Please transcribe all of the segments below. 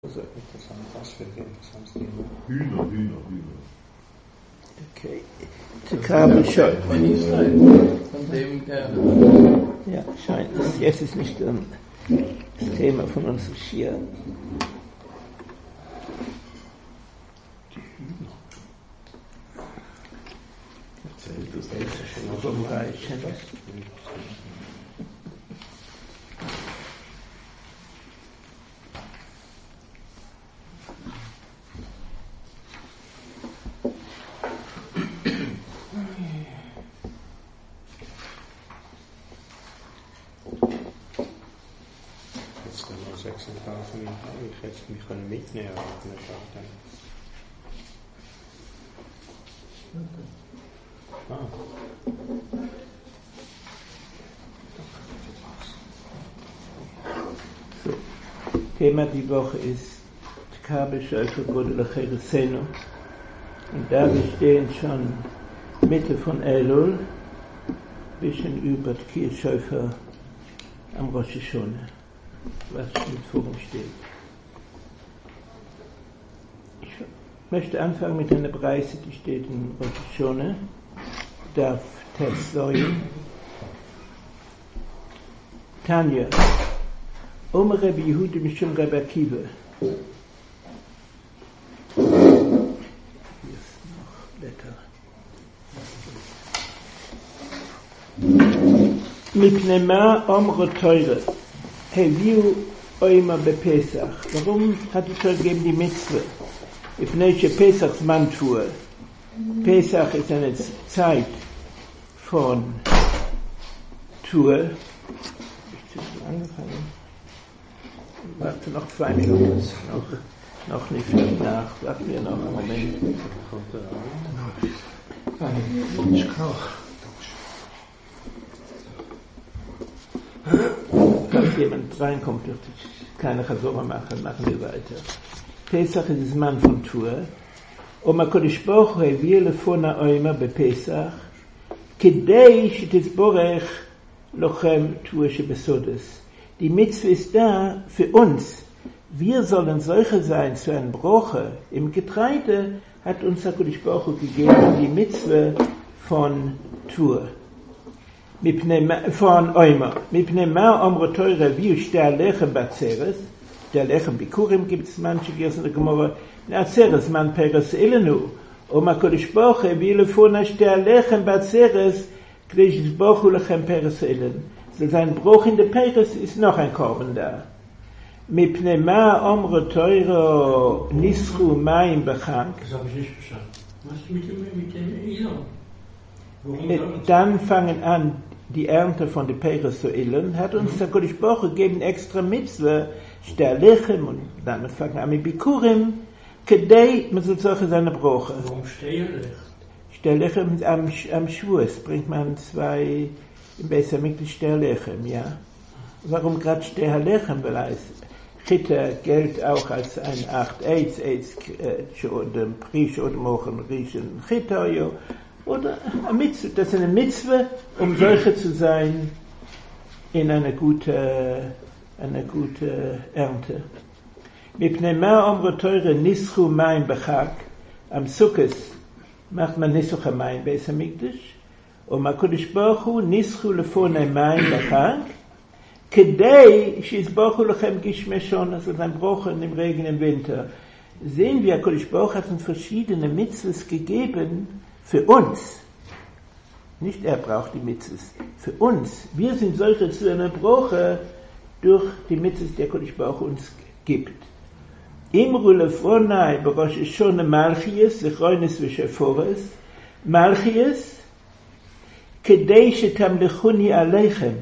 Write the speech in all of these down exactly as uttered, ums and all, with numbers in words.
Also interessant, was für ein interessantes Thema. Hühner, Hühner, Hühner. Okay. Tekabel schon. Von Israel. Von dem, der. Ja, scheint es. Jetzt ist nicht um, das Thema von uns hier. Das ist schon so Reichen. Ich hätte mich mitnehmen können. Ah. So, Thema die Woche ist Kabel Schöpfer Godel Acheresenu. Und da wir stehen schon Mitte von Elul, bisschen über Tkir Schöpfer am Rosh Hashanah, was mit vor uns steht. Ich möchte anfangen mit einer Breise, die steht in Rosh Hashanah, Daf Tes Zoyin. Tanja, Omer Rabbi Yehuda Mishum Rabbi Akiva. Hier ist noch Blätter. Mipnei ma Omro Teure, Heviu Oima Bepesach. Warum hat es schon gegeben die Mitzvah? Mipnei she Pesach Zman Tuah. Pesach ist eine Zeit von Tuah. Ich habe schon angefangen. Warte noch zwei Minuten. Noch, noch nicht viel nach. Warten wir noch einen Moment. Ich kaufe. Falls jemand reinkommt, dürfte ich keine Chazorah machen. Machen wir weiter. Pesach ist das Mann von Tuah. Und HaKadosh Baruch Hu הביא לפון האומה בפסח כדי שתסבורך לוחם Tuah שבסודס. Die Mitzvah ist da für uns. Wir sollen solche sein zu einem Broche. Im Getreide hat uns HaKadosh Baruch Hu gegeben die Mitzvah von Tuah. Von Oima. Mipnei ma omro teure wie shte lechem batzeres. Der Lechem Bikurim gibt es manche Gersen der Gemara. Natzeres man peres elenu. Und HaKadosh Baruch Hu הביא לפונה shte lechem batzeres k'dei shtisbochu lechem peres elen. So sein Bruch in der Peres ist noch ein Korben da. Mipnei ma omro teure nischu mayim bechak. Das habe ich nicht verstanden. Was ist mit dem, mit dem Elon? Warum Dann fangen an die Ernte von der Peres zu illen, hat uns der HaKadosh Baruch Hu gegeben extra Mitzvah, shte lechem, und damit fangen an mit Bikurim, kedei, man soll solche seine Broche. Warum stehen Shte lechem am, am Schwurs bringt man zwei, im Beis Hamikdash shte lechem, ja. Warum gerade shte lechem? Weil es Chita gilt auch als ein acht Eitz, Eitz, dem Prish oder Mochen, Rischen, Chita, jo. Oder eine Mitzvah, das ist eine Mitzvah, um solche zu sein in einer gute, eine gute Ernte. Mipnei ma omro teure nischu mayim bechak. Am Sukkos macht man Nisuch hamayim Beis Hamikdash. Und HaKadosh Baruch Hu nischu lefonei mayim bechak. Kedei shizbochu lechem gishmei shon. Also ein Brochen im Regen im Winter. Sehen wir, HaKadosh Baruch Hu hat uns verschiedene Mitzvahs gegeben, für uns, nicht er braucht die Mitzvahs, für uns, wir sind solche zu einer Broche durch die Mitzvahs, die HaKadosh Baruch Hu uns gibt. Imru lefonai b'Rosh Hashanah Malchias, Zechronis v'Shefores, Malchias, kedei shetamlichuni aleichem.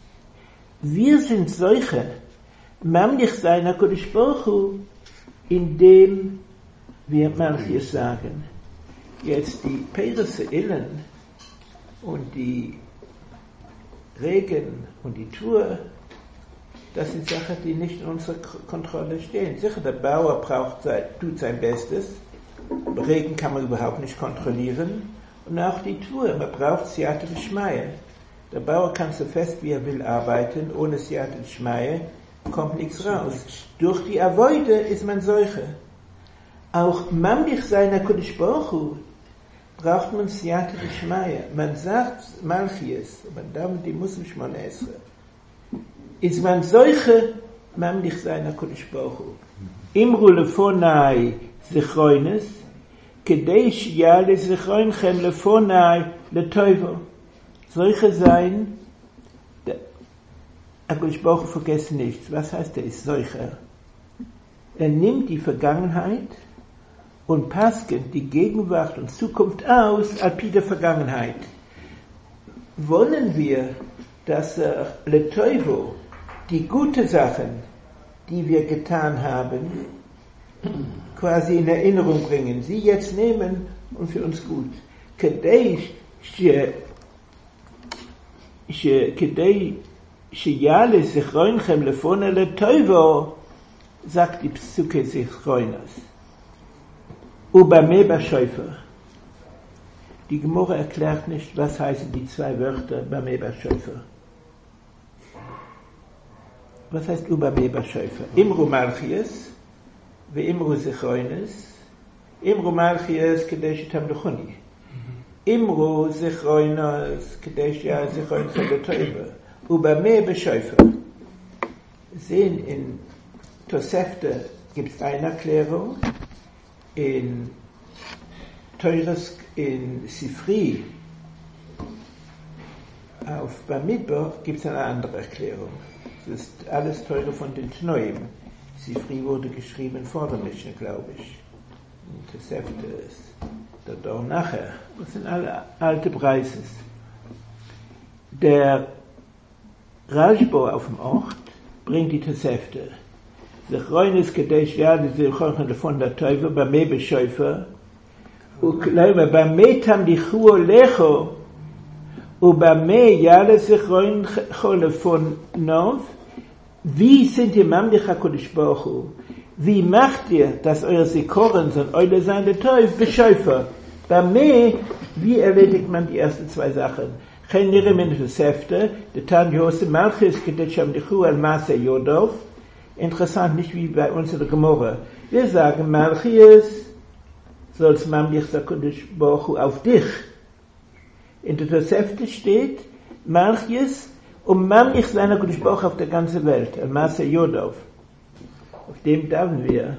Wir sind solche, mamlich sein HaKadosh Baruch Hu, indem wir Malchias sagen. Jetzt die Peres Illen und die Regen und die Tuah, das sind Sachen, die nicht in unserer Kontrolle stehen. Sicher, der Bauer braucht sein, tut sein Bestes. Regen kann man überhaupt nicht kontrollieren. Und auch die Tuah, man braucht Siyata d'Shmaya. Der Bauer kann so fest wie er will arbeiten, ohne Siyata d'Shmaya kommt nichts raus. Durch die Avoide ist man solche. Auch Mamlich seiner Kodesh Baruch Hu braucht man Siyata D'Shmaya. Man sagt Malchies, aber damit die Muslim Shmona Esre. Ist man solche Mamlich seiner Kodesh Baruch Hu. Imru lefonai zichroines, kedei shiyale zichroinchem lefonai letoivo. Solche sein, der Kodesh Baruch Hu vergessen nichts. Was heißt er ist solcher? Er nimmt die Vergangenheit und passt die Gegenwart und Zukunft aus als der Vergangenheit. Wollen wir, dass er letoivo, die gute Sachen, die wir getan haben, quasi in Erinnerung bringen, sie jetzt nehmen und für uns gut. Kedei sheyale zichroinchem lefone letoivo, sagt die Psuke Zichroinas. Ubame Bashoifer. Die Gemorre erklärt nicht, was heißen die zwei Wörter Bame Bashoifer. Was heißt Ubame Bashoifer? Imru Malchies, ve Imru Zichroinas, Imru Malchies, Kadesh Tamduchuni. Imru Zichroinas, Kadesh Ya Zichroinas Letoiva. Ubame Bashoifer. Sehen in Tosefte gibt es eine Erklärung, in Teures, in Sifri, auf Bamidbar gibt es eine andere Erklärung. Das ist alles Teure von den Tnoim. Sifri wurde geschrieben vor der Mishnah, glaube ich. In Tosefte ist der Dor nachher. Das sind alle alte Preises. Der Rajbo auf dem Ort bringt die Tosefte. Zichroines Kadesh Yad Zichroines von der Teufel Bame Bescheufer und Leime Bame Tam Dichuo Lecho und Bame Yad Zichroines von Nov. Wie sind die Mamlich HaKodesh Baruch Hu? Wie macht ihr, dass eure Sikoren sind, eure sein der Teufel Bescheufer? Bame, wie erledigt man die ersten zwei Sachen? Chen Nirem in Tosefte, der Tan Yosef Malchis Kadesh Tam Dichuo al Maase Yodov. Interessant, nicht wie bei uns in der Gemorre. Wir sagen, Malchies soll's Mamlich HaKodesh Baruch Hu auf dich. In der Tosefte steht, Malchies um Mamlich seiner HaKodesh Baruch Hu auf der ganzen Welt. Al-Maase Yodov. Auf dem darf wir.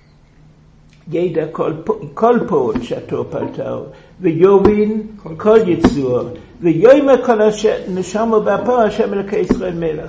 Jeder Kolpo Chateau Paltau. V'yovin Kol Yitzur. V'yoyma Kol Neshamo B'apar Hashem Elokei Yisrael Melech.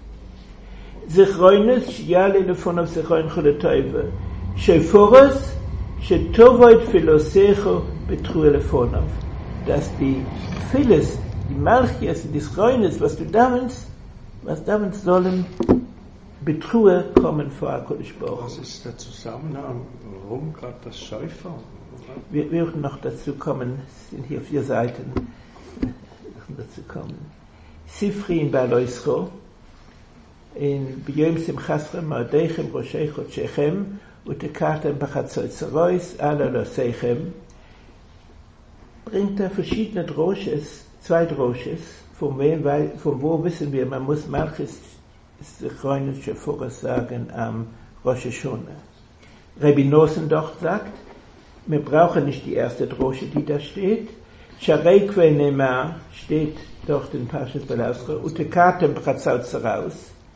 Zichroines שיעלה לפונו זיכרונך לטובה, שפורס שטובות פילוסכו בתרועה לפונו. Dass die Philis, die Malchies, die Zichroines, was du damals, was damals sollen, Betruhe kommen vor HaKodesh Baruch Hu. Was ist der Zusammenhang? Warum gerade das Schäufer? Wir werden noch dazu kommen, es sind hier vier Seiten, wir werden dazu kommen. Sifri in Baloischo, in B'yom Simchaschem Ma'odechem Roshei Chodshechem Utekartem B'chatzot Zerois Ala Loseichem, bringt er verschiedene Droshes, zwei Droshes, von, wem, weil, von wo wissen wir, man muss Malchis Zichroines Sheforas sagen am Rosh Hashanah. Rabbi Nosendorf sagt, wir brauchen nicht die erste Drosche, die da steht. Sharei Kve Nema steht dort in Parshas Belauscha, Utekartem B'chatzot Zerois,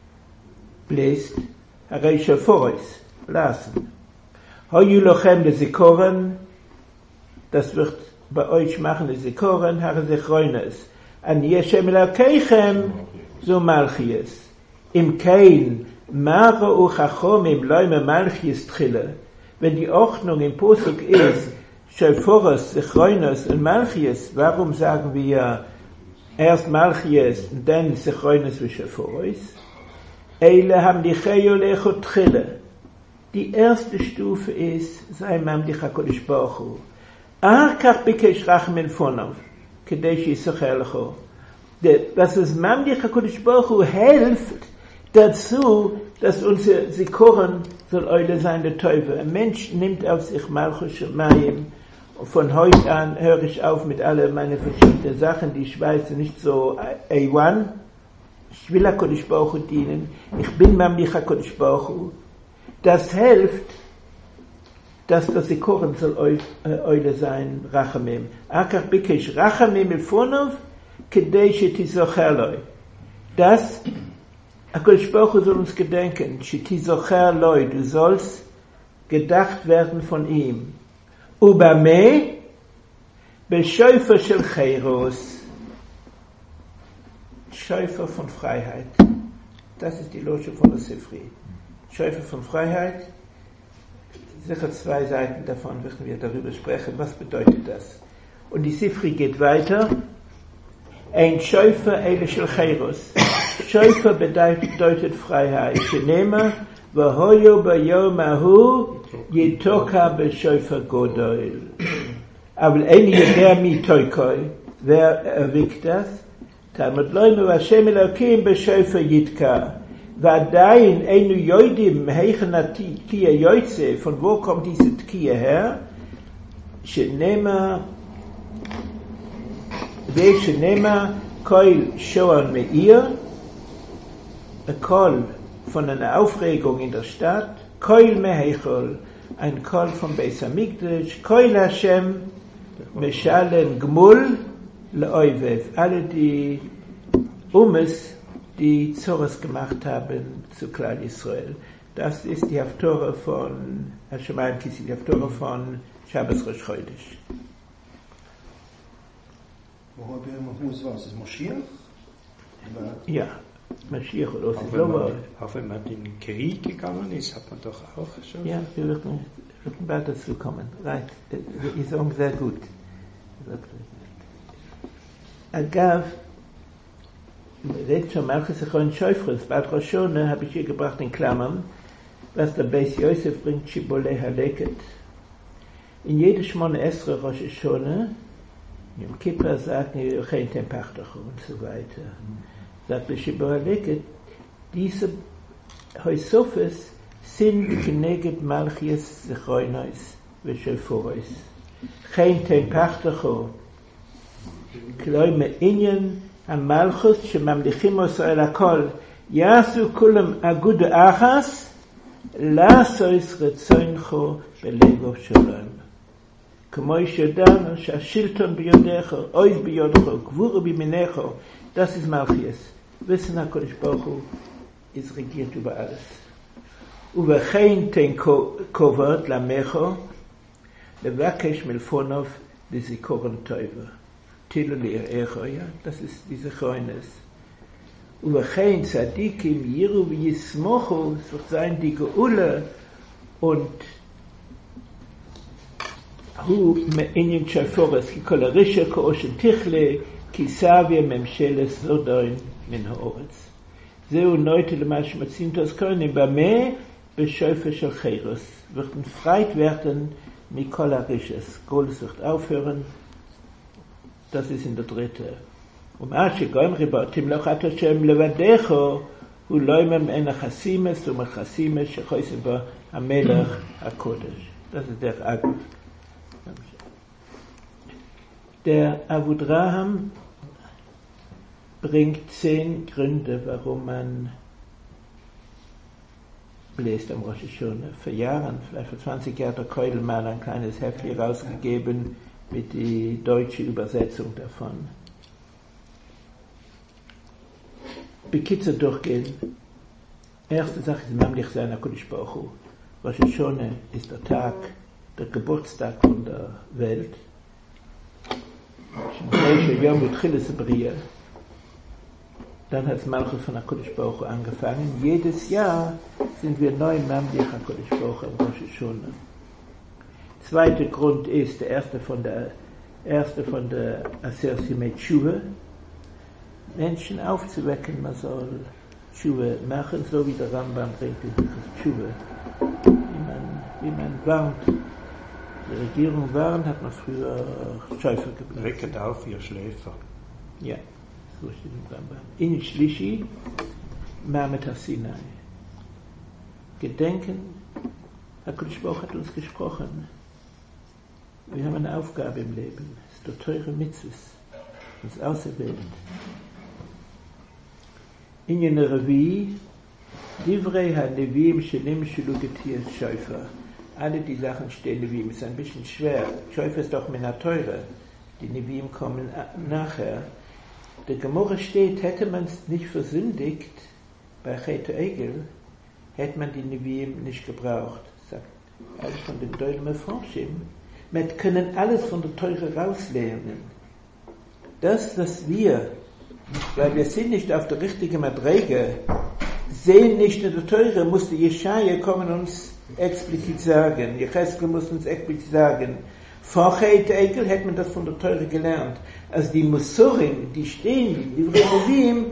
bläst, Harei Sheforas, blasen. Hoyu Lochem de Zikoren, das wird bei euch machen, de Zikoren, Harei Zichroines, An Yeshem Elokeichem, so Malchies. Im Kein, Mare u Chachomim, Loime Malchies Tchille. Wenn die Ordnung im Posuk ist, Sheforas, Zichroines und Malchies, warum sagen wir erst Malchies und dann Zichroines und Sheforas? Eile haben die Cheyo Lecho Tchille. Die erste Stufe ist, sei Mamlich HaKodesh Baruch Hu. Arkach Bikesh Rachmen Fonov, Kadesh Yisocher Lecho. Dass es Mamlich HaKodesh Baruch Hu hilft dazu, dass unsere Sikoren soll Eule sein der Teufel. Ein Mensch nimmt auf sich Malchus Shemayim. Von heute an höre ich auf mit alle meine verschiedenen Sachen, die ich weiß, nicht so A eins. ich will HaKadosh Baruch Hu dienen, ich bin Mamlich HaKadosh Baruch Hu, das hilft, dass das Sikoren soll Eule sein, Rachamim. Akach Bikesh Rachamim Ilfonov, Kedei Shetizocher Loi. Das, HaKadosh Baruch Hu soll uns gedenken, Shetizocher Loi, du sollst gedacht werden von ihm. Ubame, Beschäufer shel Cheiros, Schäufer von Freiheit. Das ist die Losche von der Sifri. Schäufer von Freiheit. Sicher zwei Seiten davon werden wir darüber sprechen. Was bedeutet das? Und die Sifri geht weiter. Ein Schäufer eile shel Cheiros. Schäufer bedeutet Freiheit. Shenema, Vahoyo bayom ahu, Yitoka beschäufer Godoil. Aber ein Jeder mitoikoi. Wer erweckt das? Talmud loime Hashem Elokim beschäufer Yitka. ועדיין אינו יודעים היכן התקיע יוצא, von wo kommt diese Tkiya her, שנאמר, ושנאמר, Keul Shoan Meir, ein Keul von einer Aufregung in der Stadt, Keul Mehechol, ein Keul von Beis Hamikdash, Keul Hashem, Meshalem Gmul, Leoivev, alle die Ummes, die Zores gemacht haben zu Klal Israel. Das ist die Haftorah von Hashemayim Kissi, die Haftorah von Shabbos Rosh Chodesh. Worüber muss was? Ist Moschiach? Ja, Moschiach oder Auch wenn, man, auch wenn man in den Krieg gegangen ist, hat man doch auch schon... Ja, wir werden, werden bald dazu kommen. Right. Die sagen sehr gut. Agav, redet schon Malchus Echon Schäufres, bald Rosh Hashanah habe ich hier gebracht in Klammern, was der Beis Yosef bringt, Shibbolei Haleket. In jede Shmone Esra Rosh Hashanah, Yom Kippur sagt, Yochein Ten Pachtacho und so weiter. Sagt der Shibbolei Haleket, diese Heusofes sind Kneget Malchies Zechoinois Veshelforois. Chein Ten Pachtacho, Kloi Me'inyan, המלכות שממליכים ישראל הכל יעשו כולם אגוד אחס לעשויס רצוינכו בלבוב שלום כמו ישדענו שהשלטון ביודך אויז ביודך גבור בימינך das ist Malchies wissen HaKadosh Baruch Hu ist regiert über alles ובכן תן כובד למכו לבקש מלפונוב לזיכרון טובה Tiloli Echo, ja, das ist diese Chroines. Uwechein Tzadikim Yiru V'Yismochu, es wird sein die Geule und Hu Me'inyin Shafores, ki kol Arisha Ko'oshen Tichle, ki Savia Memsheles Zodoin Min Ha'oretz. Zeu Neute Lemash Matzintos Koine, Bameh Beschäufe Shel Cheiros, wird freit werden Mikol Arishes. Goles wird aufhören, das ist in der dritte. Und Asche goim ribotim lochat Hashem levadecho hu loimem en achasimes um achasimes shechoisen ba hamelech hakodesh. Das ist der Aguf. Der Avudraham bringt zehn Gründe, warum man bläst am Rosh Hashanah. Vor Jahren, vielleicht vor zwanzig Jahren, der Keudel mal ein kleines Heftchen rausgegeben, mit die deutsche Übersetzung davon. Bekitzer durchgehen. Erste Sache ist Mamlich sein HaKadosh Baruch Hu. Rosh Hashanah ist der Tag, der Geburtstag von der Welt. Dann hat es Malchus von HaKadosh Baruch Hu angefangen. Jedes Jahr sind wir neu Mamlich HaKadosh Baruch Hu am Rosh Hashanah. Zweiter Grund ist der erste von der erste von der Aser Simei Tshuva, Menschen aufzuwecken, man soll Tshuva machen, so wie der Rambam bringt dieses Tshuva. Wie man, wie man warnt, die Regierung warnt, hat man früher Schäufer gebracht. Wecket auf, ihr Schläfer. Ja, so steht im Rambam. In Shlishi, Mamet HaSinai. Gedenken, HaKadosh Baruch hat uns gesprochen. Wir haben eine Aufgabe im Leben. Es ist der teure Mitzvus, uns auserwählt. in der Revi, Divrei ha-Neviim shenim shulugetias Schäufer. Alle die Sachen stehen Neviim. Ist ein bisschen schwer. Schäufer ist doch Mina Teure. Die Neviim kommen nachher. Der Gemorre steht, hätte man es nicht versündigt, bei Chet Egel, hätte man die Neviim nicht gebraucht. Sagt alles von den Deuten Meforschim. Wir können alles von der Teure rauslernen. Das, was wir, weil wir sind nicht auf der richtigen Madrege, sehen nicht in der Teure, musste Jeschaya kommen und uns explizit sagen. Jecheskel muss uns explizit sagen. Vor Chet Egel hätte man das von der Teure gelernt. Also die Musurim, die stehen, die Neviim,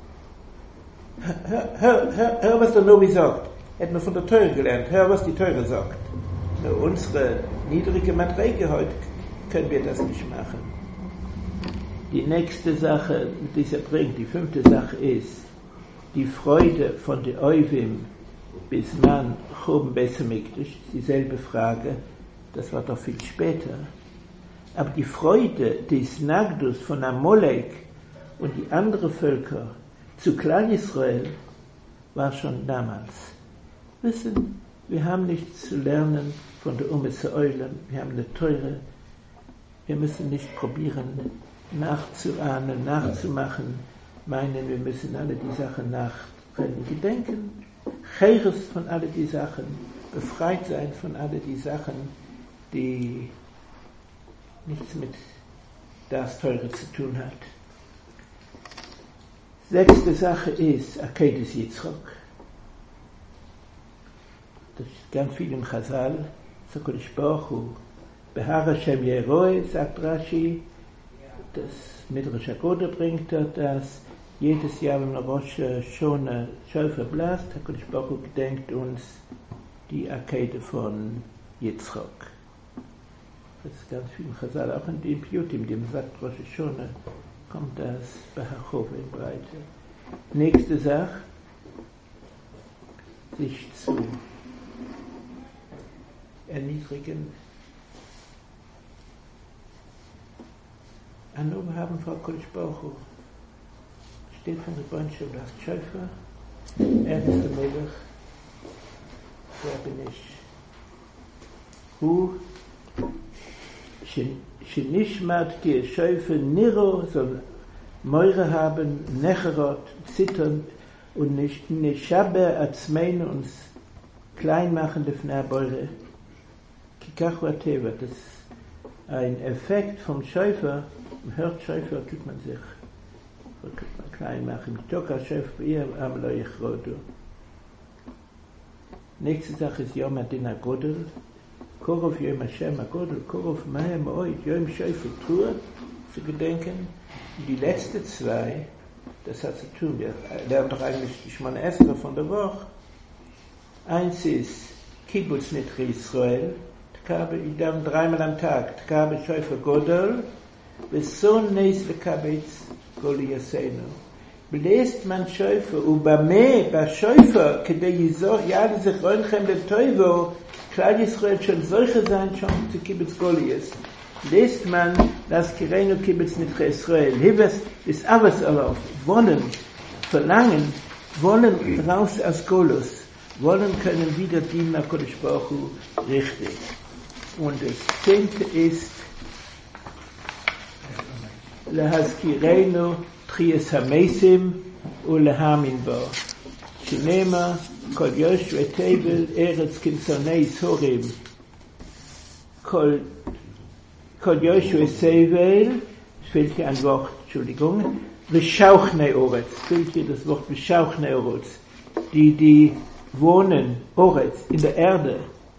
hör, hör, hör, hör, was der Novi sagt. Hätten wir von der Teure gelernt. Hör, was die Teure sagt. Nur unsere niedrige Madrege heute können wir das nicht machen. Die nächste Sache, die er bringt, die fünfte Sache ist, die Freude von der Oivim bis man Churban Beis Hamikdash, dieselbe Frage, das war doch viel später. Aber die Freude des Nagdus von Amalek und die anderen Völker zu Klal Yisrael war schon damals. Wissen, wir haben nichts zu lernen von der Umme Zeulam, wir haben eine Teure, wir müssen nicht probieren nachzuahnen, nachzumachen, meinen, wir müssen alle die Sachen nachrennen, gedenken, Cheres von alle die Sachen, befreit sein von alle die Sachen, die nichts mit das Teure zu tun hat. Sechste Sache ist Akedes Yitzchok. Das ist ganz viel im Chazal. Kodesh Baruch Hu. Behar Hashem Yeroi, sagt Rashi, das Midrash HaGoda bringt das. Jedes Jahr, wenn der Rosh Shona Schäufer blast, Kodesh Baruch Hu gedenkt uns die Akede von Yitzchok. Das ist ganz viel im Chazal, auch in dem Piyutim, dem sagt Rosh Shona, kommt das Behachov in Breite. Nächste Sache, sich zu erniedrigen. Anum haben Frau Kodesh Baruch Hu. Steht von der Bonschel, das Schäufer, er ist der Melech, wer bin ich? Hu, Shenishmat ki Schäufer Niro, soll Meure haben, Necherot, Zittern und nicht Neshabe Atzmein uns klein machen dürfen Erbeure. Kikachu Ateva, das ist ein Effekt vom Schäufer. Man hört Schäufer, tut man sich klein machen. Toka Schäufer bei ihr, am lo yichrodu. Nächste Sache ist Yom Adin HaGodel. Korov Yom Hashem HaGodel, Korov Mahem Oid, Yom Schäufer Trua, zu gedenken. Die letzte zwei, das hat zu tun, wir lernen doch eigentlich die Shmona Esra von der Woche. Eins ist Kibbutz Nitri Israel, Tkabe, ich darf dreimal am Tag, Tkabe Schäufer Godel, Beson Neis Lekabetz Goli Yaseinu. Bläst man Schäufer, Ubame, bei Schäufer, Kede Yizor, Yad sich Ronchem le Toivo, Klal Yisrael schon solche sein, schon zu Kibbutz Golias. Lässt man das Kireinu Kibbutz Nitri Israel, Hivas ist Avas Alof, wollen, verlangen, wollen raus aus Golus, wollen können wieder dienen nach Kodesh Baruch Hu richtig. Und das zehnte ist Lehaskireinu Trias Hamesim Ulehamin Bo. Shinema Kol Yoshua Tevel Eretz Kinsonei Sorim Kol Kol Yoshua Sevel, es fehlt hier ein Wort, Entschuldigung, V'shauchnei Oretz, es fehlt hier das Wort V'shauchnei Oretz, die, die wohnen, Oretz, in der Erde,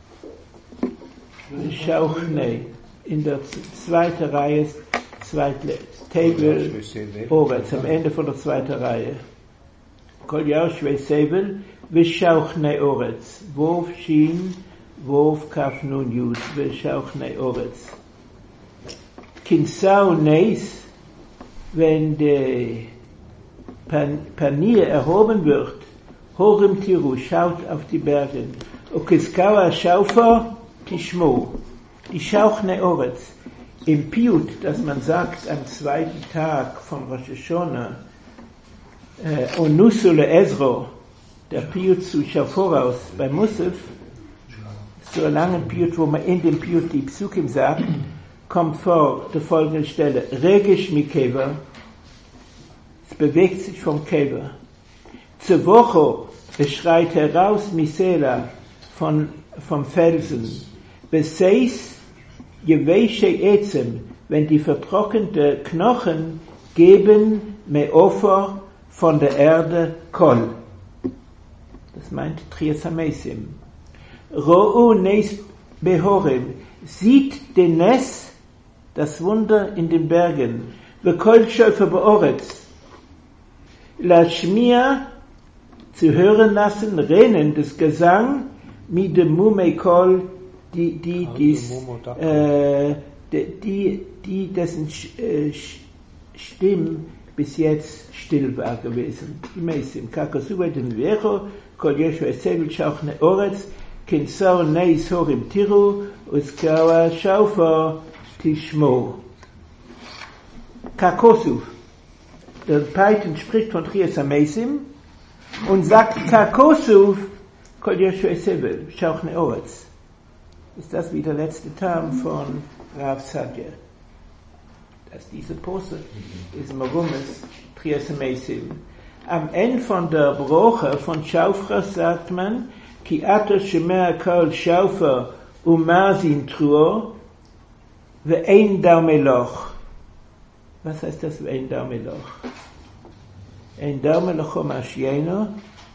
V'shauchnei, in der zweiten Reihe, zweite Table, Oretz, am Ende von der zweiten Reihe. Kol Yoshua Sevel, V'shauchnei Oretz, Wov Shin, Wov Kaf Nun Yud, V'shauchnei Oretz. Kinsau Neis, wenn der Pan- Panier erhoben wird, Horim Tiru, schaut auf die Berge. Okiskawa Schaufer, Tishmo, die Schauchne Oretz. Im Piyut, dass man sagt, am zweiten Tag von Rosh Hashanah, äh, und Nusule Ezro, der Piyut zu Voraus bei Musaf, so ein langer Piyut, wo man in dem Piyut die Psukim sagt, kommt vor der folgenden Stelle, Regish Mikeva, es bewegt sich vom Kever. Zewocho, es schreit heraus Misela von, vom Felsen. Beseis, Jeweshe Ezem, wenn die vertrocknete Knochen geben Meofer von der Erde Kol. Das meint Trias Hamesim. Ro'u Nes Behorim, sieht den Nes, das Wunder in den Bergen. Bekol Schöpfer Beoretz. Lashmia, zu hören lassen, rennendes Gesang, mit dem Mumekol, die, die, dies, äh, die, die, dessen äh, Stimme bis jetzt still war gewesen. Die Mesim, Kakosuba den Vecho, Kol Yeshu Esevil Schauchne Oretz, Kinsor Neis Horim Tiru, Uskawa Schaufer Tishmo. Kakosuv. Der Peitin spricht von Trias Hamesim und sagt Kakosuv, Kol Yeshu Esevil Schauchne Oretz. Ist das wie der letzte Term von Rav Sadja. Dass diese Posse ist Marumes Trias Hamesim. Am Ende von der Broche von Schaufra sagt man, Ki ato shemea kol Schaufer umazin truo ve'ein daumeloch. Was heißt das ve'ein daumeloch? Ein daumeloch omashieno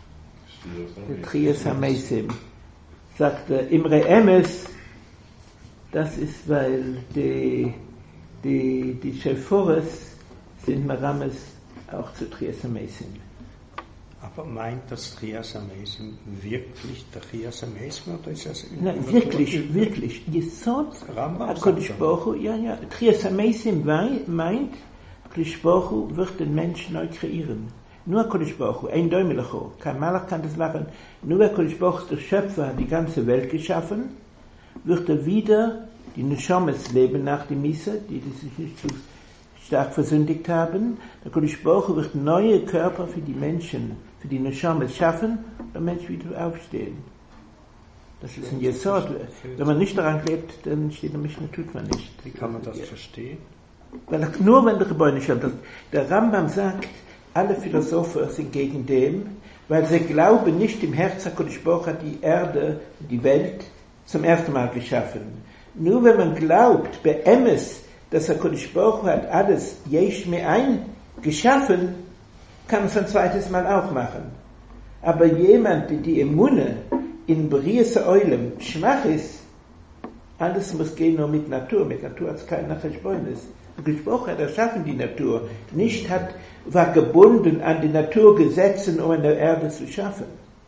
Trias Hamesim. Sagte Imre Emes, das ist, weil die, die, die Shefores sind Marames auch zu Trias Hamesim. Aber meint das Trias Hamesim wirklich der Trias Hamesim oder ist das? Nein, wirklich, wirklich. Yesod, HaKadosh Baruch Hu, ja, ja. Trias Hamesim meint, HaKadosh Baruch Hu wird den Menschen neu kreieren. Nur HaKadosh Baruch Hu, ein Däumelacho. Kein Malach kann das machen. Nur HaKadosh Baruch Hu, der Schöpfer, hat die ganze Welt geschaffen, wird er wieder die Neshomes leben nach dem Misse, die, die sich nicht so stark versündigt haben. Der HaKadosh Baruch Hu wird neue Körper für die Menschen, für die Neshomes schaffen, und der Mensch wieder aufstehen. Das ist ein Yesod. Wenn man nicht daran lebt, dann steht der Mishnah, tut man nicht. Wie kann man das ja verstehen? Weil nur wenn der Gebäude schaut, der Rambam sagt, alle Philosophen sind gegen dem, weil sie glauben nicht, im Herz HaKadosh Baruch Hu hat die Erde, die Welt zum ersten Mal geschaffen. Nur wenn man glaubt, bei Emes, dass HaKadosh Baruch Hu hat alles Yesh Me'ain geschaffen, kann es ein zweites Mal auch machen. Aber jemand, der die Emunne in Beriese Eulem schwach ist, alles muss gehen nur mit Natur. Mit Natur hat es kein Nachherspeunis. HaKadosh Baruch Hu hat erschaffen die Natur. Nicht hat, war gebunden an die Naturgesetzen, um eine Erde zu schaffen.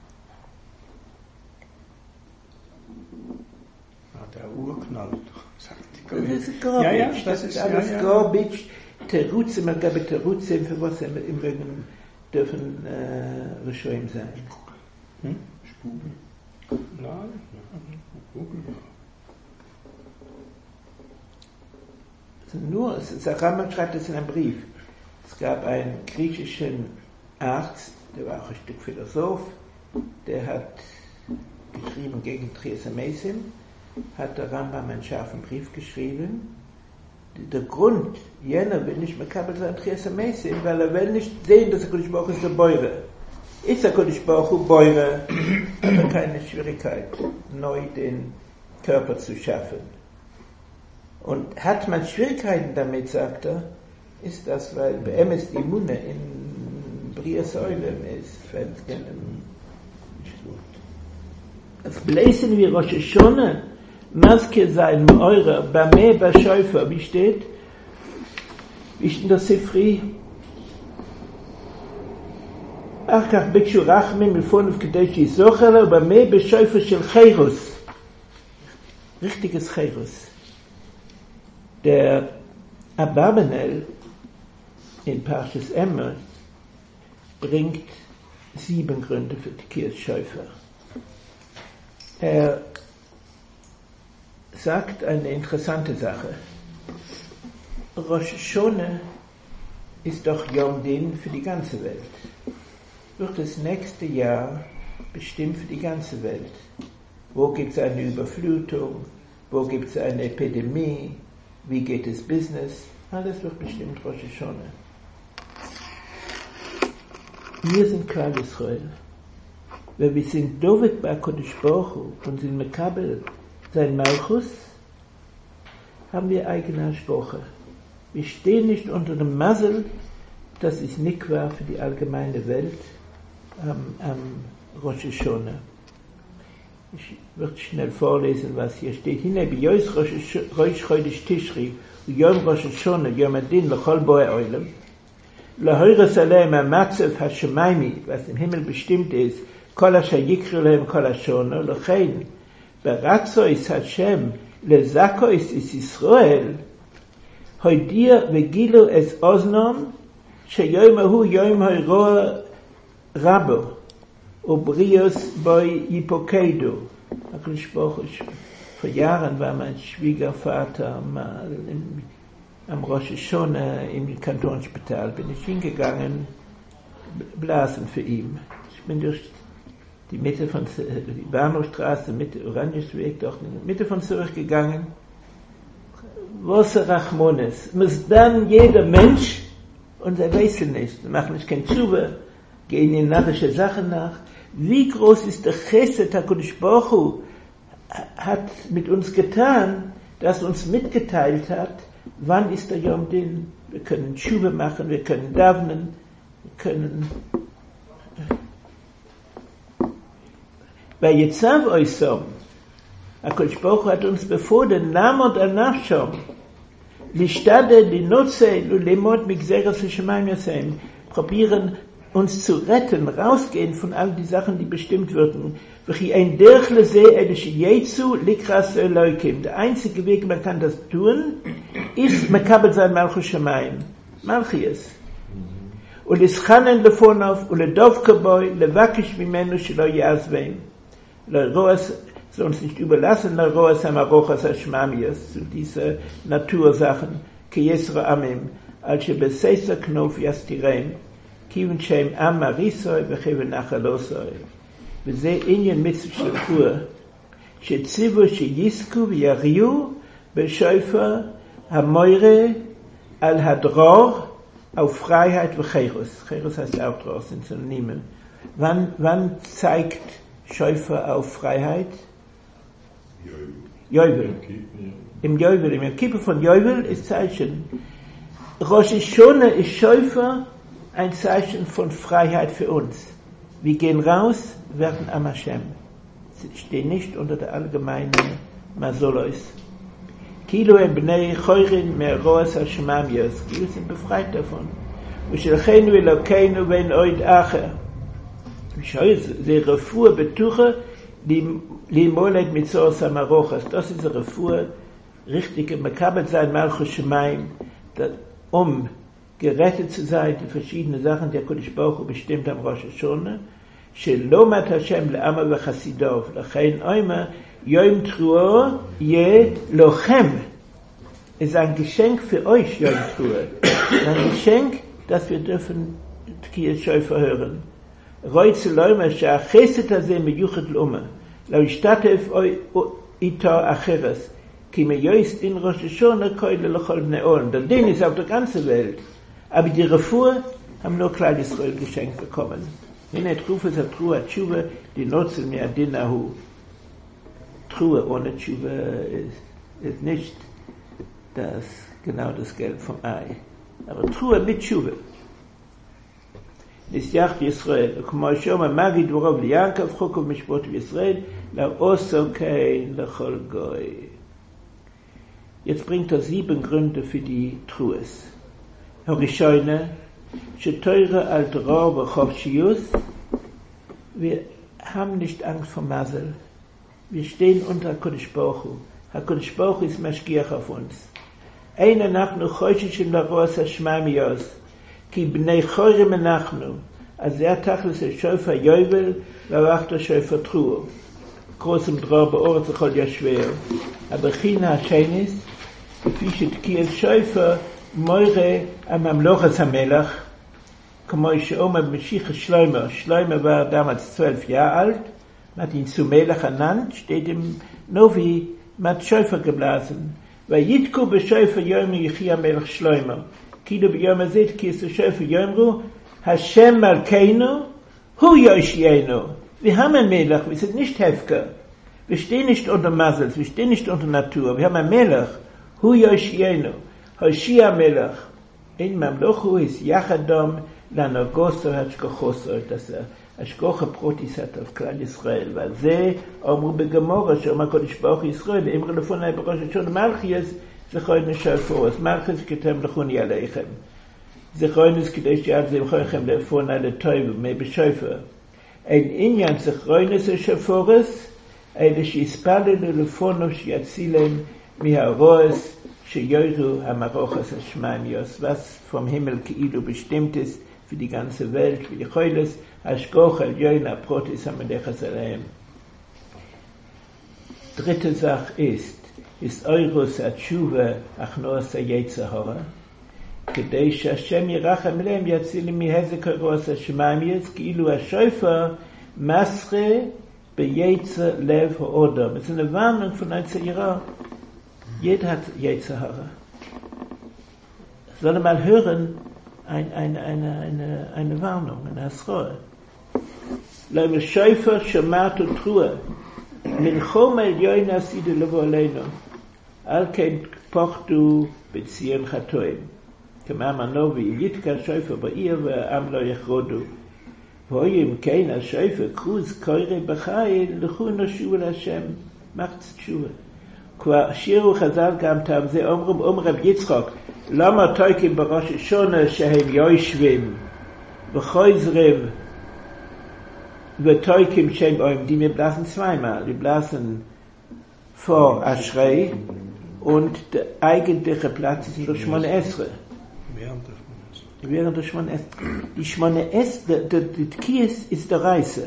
Ah, der Urknall, sagt die Das ist Garbage. Ja, ja, das, das ist ist alles ja, ja. Garbage. Teruzim, man gab Teruzim, für was im Übrigen dürfen äh, Rishoim sein. Hm? Spuben. Nein, nein, Google. Nur, der Rambam schreibt es in einem Brief. Es gab einen griechischen Arzt, der war auch ein Stück Philosoph, der hat geschrieben gegen Trias Hamesim, hat der Rambam einen scharfen Brief geschrieben. Der Grund, jener will nicht mehr Kabel sein Trias Hamesim, weil er will nicht sehen, dass HaKadosh Baruch Hu ist der Beure. Ist HaKadosh Baruch Hu Beure, hat er keine Schwierigkeit, neu den Körper zu schaffen. Und hat man Schwierigkeiten damit, sagt er, ist das, weil bei ihm ist die Munne in Brias Eulem ist, wenn es keinem nicht gut. Das bläsen wir Rosh Hashanah, Maske sein Meurer, Bameh Bashoifer, wie steht? Wie steht in der Sifri? Ach, kach bikshu rachmim mifonuf kedesh yisochela, Bameh Bashoifer shel Cheirus. Richtiges Cheirus. Der Abarbanel in Parshas Emmer bringt sieben Gründe für die Kirchschäufer. Er sagt eine interessante Sache. Rosh Hashanah ist doch Yom Din für die ganze Welt. Wird das nächste Jahr bestimmt für die ganze Welt. Wo gibt es eine Überflutung? Wo gibt es eine Epidemie? Wie geht es Business? Alles wird bestimmt Rosh Hashanah. Wir sind Klal Yisrael. Weil wir sind Dovet bei Kodesh Baruch Hu und sind Mekabel sein Malchus, haben wir eigene Sprache. Wir stehen nicht unter dem Masel, das ist Nikwa für die allgemeine Welt am, am Rosh Hashanah. Ich werde schnell vorlesen, was hier steht. Hine bi Yois Rosh Chodesh Tishri Yom Rosh Hashanah Yom Adin L'chol Boe Oilem Lahoyres Aleim HaMatzev HaShemaymi, was im Himmel bestimmt ist, Kol Asher Yikru Lehem Kol Hashanah L'chein Beratzois Hashem Lezakois Is Yisrael Hoidir Vegilu Es Oznom Sheyoim Ahu Yoim Hoiroa Rabo Obrios Boy Yipokeidu. Vor Jahren war mein Schwiegervater mal im, am Rosh Hashanah im Kantonsspital. Bin ich hingegangen, blasen für ihn. Ich bin durch die Mitte von, die Bahnhofstraße, Mitte Oranjesweg, doch in die Mitte von Zürich gegangen. Wasser Rachmones. Muss dann jeder Mensch, und er weiß es nicht, machen nicht kein Tshuva, gehen in nadische Sachen nach. Wie groß ist der Chesed HaKadosh Baruch Hu hat mit uns getan, dass uns mitgeteilt hat, wann ist der Yom Din. Wir können Tshuva machen, wir können davnen, wir können bei Yetzav Oisom, HaKadosh Baruch Hu hat uns befohlen, Namod al-Nafshom, Lishtade, Linotze, Lulemot, Migzeres Hashemayim Yasem, probieren uns zu retten, rausgehen von all die Sachen, die bestimmt würden. Der einzige Weg, man kann das tun, ist, man kann sein Malchus Shamayim. Malchies. Und es chanen lefonov, und le dovkeboy, le wakish mimenu, shelo yazvein. Le roas, soll uns nicht überlassen, le roas hamarochas hashmamias, zu dieser Natursachen, ke yesra amim, als she beseisa knof yastirein, kiven shem am marisoi becheven nachalosoi. וזה עניין מצווה של פור, שציוו שיסקו ויריו בשופר המוירה על הדרור auf Freiheit und Cherus. Cherus heißt auch Dror, sind Synonyme. Wann, wann zeigt Schäufer auf Freiheit? Jovel. Im Jovel, im Kippe von Jovel ist Zeichen. Rosh Hashanah ist Schäufer ein Zeichen von Freiheit für uns. Wir gehen raus, werden am Hashem. Sie stehen nicht unter der allgemeinen Masolos. Kilo em bnei choirin me'roas hashmamios. Wir sind befreit davon. V'shelchenu elokeinu vein oid acher. Die Refuhr betuche, die molet mitzos hamarochas. Das ist die Refuhr, richtige Mekabel sein Malchus Shamayim, um gerettet zu sein, die verschiedenen Sachen, die HaKadosh Baruch Hu bestimmt am Rosh Hashanah, שלא מת השם לעמה וחסידו, לכן אומר, יום תרועה יהיה לוחם. Es ist ein Geschenk für euch, Yom Teruah. Ein Geschenk, dass wir dürfen Tkiyas Shofar hören. Roitze loimer, שהחסד הזה מיוחד לאומה, לא ישתתף איתו אחרס, כי מיועס דין ראש השונה כולל לכל בני עולם. Der Din ist auf der ganzen Welt. Aber die Refuhr haben nur Klal Yisrael geschenkt bekommen. Wenn er Trufe ist, Truhe, Tshuva, die nutzen mir Dinahu. Truhe ohne Tshuva ist, ist nicht das, genau das Geld vom Ei. Aber Truhe mit Tshuva. Nisjach Yisrael. כמו שאומר, מגיד דברו ליעקב, חוק ומשפט בישראל, לעושו kein לכל גוי. Jetzt bringt er sieben Gründe für die Truhes. Horishoine, שתוירה על דרור וחופשיות, wir haben nicht Angst vor Masel. Wir stehen unter HaKadosh Baruch Hu. HaKadosh Baruch Hu ist Maschgiach auf uns. Ein אנחנו חוששים לרוס השממיות, כי בני חורם אנחנו. אז זה התכלס של שופר יובל, והלכת שופר תרועה. קרוסם דרור באורץ לכל ישבר. הבחינה השנית, כפי שתקיע שופר, Moire am Mamlochas Hamelach, כמו שאומר במשיח שלמה, שלמה war damals zwölf Jahre alt, man hat ihn zu Melech ernannt, steht im Novi, man hat Schäufer geblasen. ויתקו בשופר יום יחי המלך שלמה. כאילו ביום הזה תקיס השופר יאמרו, השם מלכנו, הוא יושיענו. Wir haben einen Melech, wir sind nicht Hefker. Wir stehen nicht unter Masels, wir stehen nicht unter Natur. Wir haben einen Melech, hu yoshienu, Hoshia Melech. In Mamlochu ist Yachadom לנגוסו השכוחוסו, השכוח הפרוטיס על כלל ישראל, וזה אמרו בגמורה, שאומר קודש ברוך ישראל, אמרו לפוני בראש השון מלכיאס, זכוינס שפורס, מלכיאס כתם לכוני עליכם. זכוינס כדי שעד זה ימכורכם לפוני לטויב, מי בשופר. אין עניין זכוינס השפורס, אלה שיספללו לפונו שיצילם מהרועס, שיוירו המרוחס השמניוס, was vom Himmel כאילו bestimmt ist, für die ganze Welt, für die Heules, Aschkoch, Al-Joina, Protis, Amelechas Alehem. Dritte Sache ist, ist Eurus Atshuva, Achnoas Yetzahara, כדי שהשם ירחם להם יציל מהזק הרוס השמיימייס, כאילו השופר מסרה בייצר לב האודם. Es ist eine Warnung von einer Zehira. Jeder hat Yetzahara. Soll mal hören, ein, eine, eine, eine, eine Warnung, eine Asroe. Leim Schäufer שמעת וטרוה, מנחום העליון עשידו לבוא עלינו, על כן פוחדו בציון חטאים. כמאמר נובי, יתקע שופר בעיר והעם לא יחרודו. ואוי אם כן השופר קרוז קורא בחיל, לכו נשוב אל השם, מחץ תשובה. כבר שירו חז"ל גם טעם זה, אומרים, אומר רב יצחק, למה תויקים בראש השונה שהם יושבים וחוזרים ותויקים שהם עומדים, wir blasen zweimal, wir blasen vor Aschrei und der eigentliche Platz ist in der Shmona Esrei. Während der Shmona Esrei. Die Shmona Esrei, die Tkiyas ist der Reise.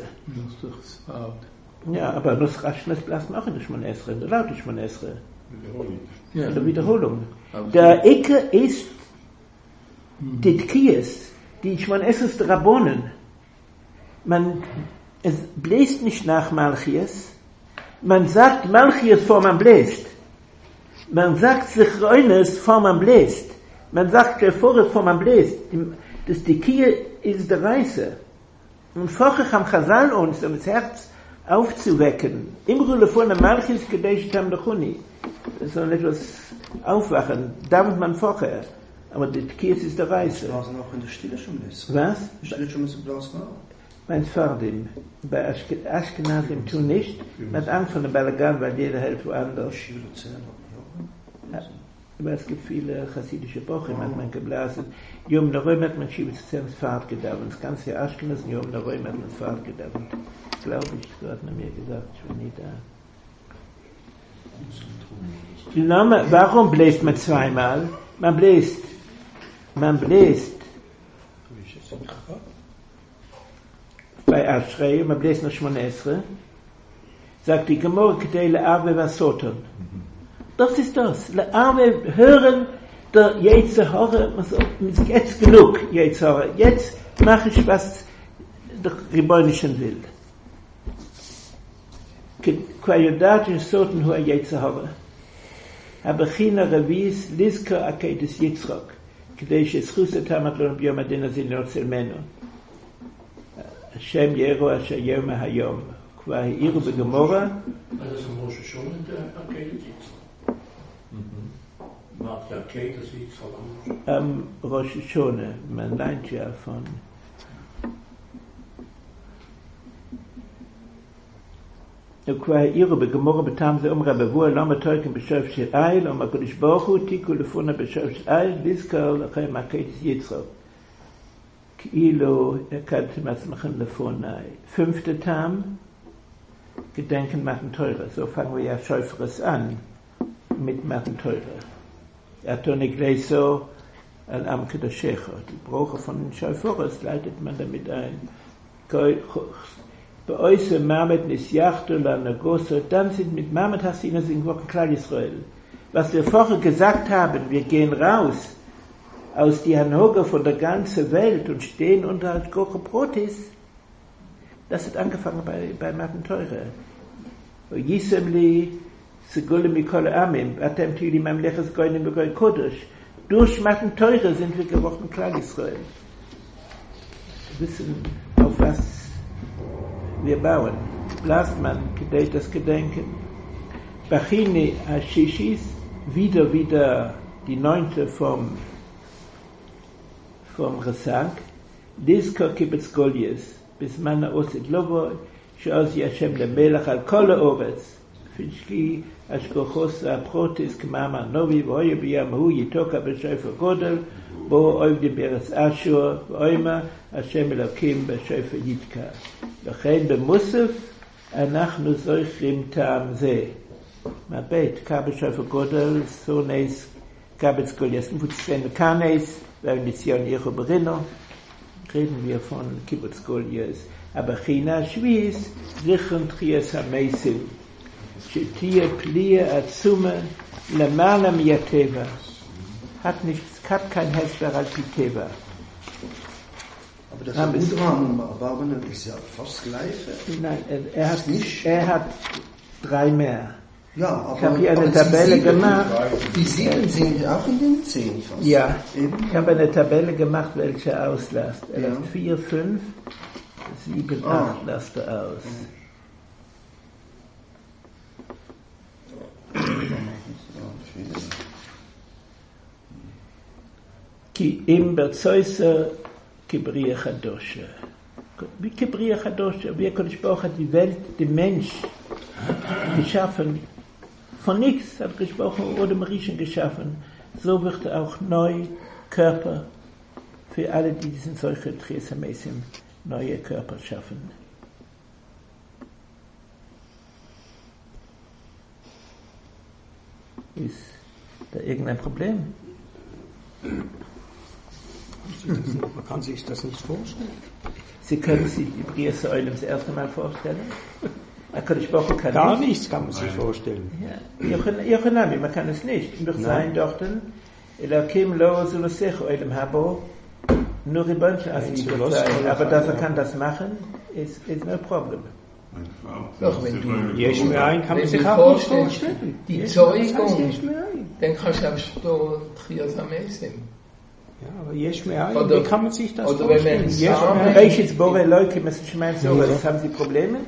Ja, aber das Raschnes blasen auch in der Shmona Esrei, in der laute Shmona Esrei. Ja, der Wiederholung. Der Ecke ist die Tkiyas, die Shmona Esrei ist der Rabbonen. Man, es bläst nicht nach Malchias. Man sagt Malchias vor man bläst. Man sagt sich Reunes vor man bläst. Man sagt Sheforet vor man bläst. Das Tkiyas ist der Reise. Und vorher haben Chazal uns, um das Herz aufzuwecken. Im Rulle von der Malchias Kadesh Tam Lechuni. Es soll etwas aufwachen. Damit man vorher. Aber die Tkiyas ist der Reise. Das auch in der Stille schon ist. Was? Die Stille schon ist blasen auch. Mein Fardim. Bei Ashkenazim tun nicht. Man hat Angst von der Balagan, weil jeder hält woanders. Ja. Aber es gibt viele chassidische Bochum, hat man geblasen. Yom Norim hat man Shiva Tzem's Fahrt gedauert. Das ganze Ashkenaz, Yom Norim hat man Fahrt gedauert. Glaube ich, so hat man mir gesagt, ich war nie da. Name, warum bläst man zweimal? Man bläst. Man bläst. Bei Aschrei, man bläst noch Shmona Esrei, sagt die Gemorre, Kedei le'arve v'asoton. Das ist das. Le'arve, hören der Yetzahara, jetzt genug Yetzahara. Jetzt mache ich, was der Ribbonischen will. Kwa yodat v'asoton hu Yetzahara. Habachina revis, lizka aketis Yitzchak. Kedei she'schusat hamat lo b'yom adin azin yortzel meno. השם ירו אשר יום היום. כבר העירו בגמורה. אז זה ראש השונה את הקהילת יצחק. מה, את הקהילת יצחק? ראש השונה, man lernt ja von וכבר העירו בגמורה בטעם זה אומר בבוא לא מתויקים בשוף של איל, אומר הקדוש ברוך הוא תיקו לפונה בשוף של איל, לזכר לכם הקהילת יצחק. כאילו הקדתם עצמכם לפוני. Fünfte Tam, Gedenken machen teure. So fangen wir ja Schäuferes an, mit machen teure. Atonik leiso al am kedashecha. Die Brauche von den Schäuferes leitet man damit ein. Bei euch Mamet nisjachto la nagoso, dann sind mit Mamet Hasinas in Wochen Klal Israel. Was wir vorher gesagt haben, wir gehen raus aus die Hanoge von der ganzen Welt und stehen unter als Goche Protis. Das hat angefangen bei, bei Matan Teure. Yisem li segule mikol amim, atem tili mamleches goyim begoy kodesh. Durch Matan Teure sind wir geworden Klal Israel. Wir wissen, auf was wir bauen. Lasst man gedeiht das Gedenken. Bachini Ashishis, wieder, wieder die neunte vom, vom Resag. Disko Kibbutz Golies, bis Mana Osit Lovo, Shozi Hashem lemelach al kol haaretz. Finshki Ashkochos Protis Kmama Novi, Voye Biyam Hu Yitoka B'Shofer Godel, Bo Oivdim Beretz Ashur, Voima Hashem Elokim B'Shofer Yitka. לכן במוסף אנחנו זוכרים טעם זה. מבית קבץ שופר גודל, סונס קבץ גוליאס, מפוצצנו קאנס, והניסיון יחו ברינו, reden wir von Kibbutz Golias. Aber China Schwiz, sichern Trias Hameisim, שתהיה פליאה עצומה למעלה מהטבע. hat nichts, hat kein Hessler als die Teva. Aber das Udrahn Barbanen ist ja fast gleich. Nein, er, er, hat, er hat drei mehr. Ja, aber, ich habe hier eine aber Tabelle die sieben, gemacht. Die sieben sind auch in den zehn fast. Ja, Eben. ich habe eine Tabelle gemacht, welche auslasst. Er Ja. lässt vier, fünf, sieben, Ah. acht lasst er aus. Ki im Berzoiser Kibriya Chadosha. Wie Kibriya Chadosha, wie Kodesh Baruch hat die Welt, den Mensch geschaffen. Von nichts hat Kodesh Baruch oder Marischen geschaffen. So wird er auch neu Körper für alle, die diesen solche Triasamesim neue Körper schaffen. Ist da irgendein Problem? Man kann sich das nicht vorstellen. Sie können sich die Briesse Eulam das erste Mal vorstellen? Ich kann Gar nicht. nichts kann man sich vorstellen. Ja, Jochanami, man kann es nicht. Wird sein dort, Elakim lo zulosech Eulam habo, nur Ribonchen als die wird sein. Aber dass er kann das machen, ist, ist no problem. Doch, wenn du, Jesh Me'ayin kann man wenn sich du auch nicht vorstellst, vorstellen. die Jesh Zeugung, Jesh Me'ayin. dann kannst du auch so Triasamesim. Ja, aber Jesh Me'ayin, Oder- wie kann man sich das oder wenn vorstellen? man Yesh Samen- Me'ayin. Welches Bore Leuke, was ich meine, so, was haben Sie Probleme?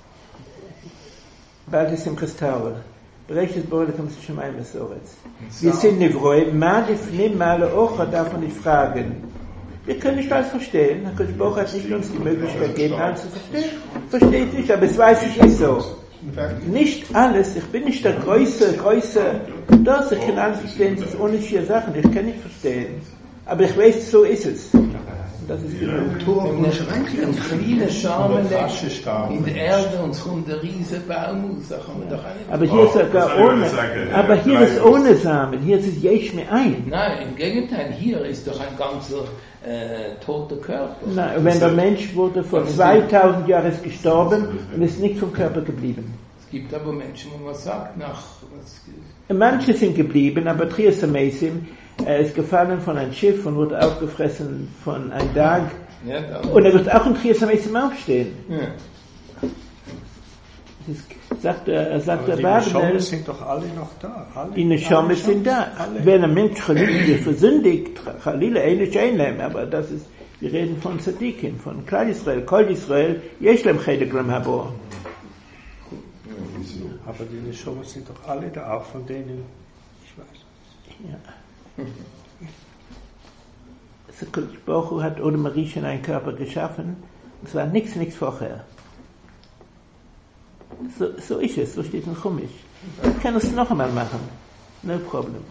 Bald ist im Kristall. Welches Bore Leuke, was ich meine, so jetzt. Wir sind Nevroi, Madif, nimm mal Ocha, darf man nicht fragen. Wir können nicht alles verstehen. Herr Kodesh Baruch hat nicht uns die Möglichkeit gegeben, alles zu verstehen. Versteht nicht, aber es weiß ich nicht so. Nicht alles, ich bin nicht der Größe, Größe, das, ich kann alles verstehen, das ist ohne vier Sachen, ich kann nicht verstehen. Aber ich weiß, so ist es. Und das ist genug. Tor Wenn und man Schranken. viele Schamen Rasche legt Staben. in der Erde und es kommt der riese Baum aus, da kann man doch auch nicht. Aber hier ist sogar ohne, aber hier ist ohne Samen, hier ist es Jesh Me'ayin. Nein, im Gegenteil, hier ist doch ein ganzer äh, toter Körper. Nein, wenn der Mensch wurde vor zweitausend Jahren gestorben und ist nicht vom Körper geblieben. Es gibt aber Menschen, wo man sagt, nach was, Manche sind geblieben, aber Triasamesim, er ist gefallen von einem Schiff und wurde aufgefressen von einem Dag. ja, dann, Und er wird auch in Triasamesim aufstehen. ja. Das ist, sagt er, er sagt Aber der die Babel, Neshomes sind doch alle noch da. Alle, die Neshomes alle sind da. Alle. Wenn ein Mensch Chalil versündigt, Chalil ähnlich einnehmen, aber das ist, wir reden von Tzadikim, von Klal Israel, Kol Israel, Yeshlem Chedek Lam Habo. Aber die Neshomes sind doch alle da, auch von denen, ich weiß. Ja. Also Kodesh Baruch Hu hat ohne Marischen einen Körper geschaffen, es war nichts, nichts vorher. So, so ist es, so steht es in Chumash. Ich kann es noch einmal machen, no problem.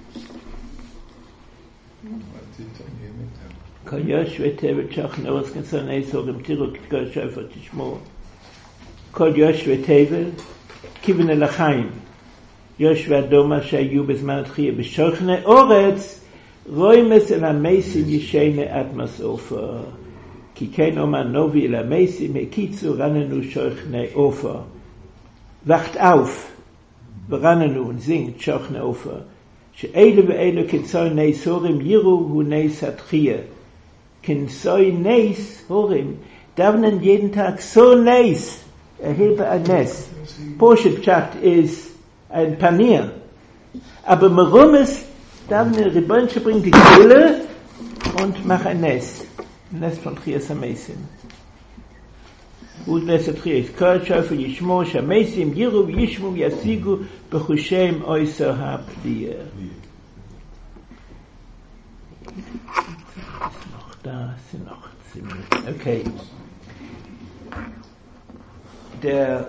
Kol Yoshua Tevet Shach Noas Kensan Eisor im Tiruk Kol Shofer Tishmo Kol Yoshua Tevet Kiven El Chaim Yoshua Doma Shayu Bezman Tchiyah B'Shochne Oretz Roimes El HaMeisim Yishene Atmas Ofer Ki Ken Oman Novi El HaMeisim Hekitzu Ranenu Shochne Ofer Wacht auf, Ranenu und singt Shochne Ofer שאלה ואלה כצוי נס הורים ירו הוא נס התחייה. כנסוי נס הורים, davnen jeden Tag so nes, erhebe ein Nes. Poshet Pshat ist ein Panier. Aber warum ist, davnen Ribbonche bringt die Kohle und mach ein Nes. Ein Nes von Trias Amesim. Und Nes Trias, Kol Shofer Yishmo, Shamesim, Yiru, Yishmu, Yasigu, Bechushem, Oyser, Hapdir. Noch da, sind noch ziemlich. Okay. Der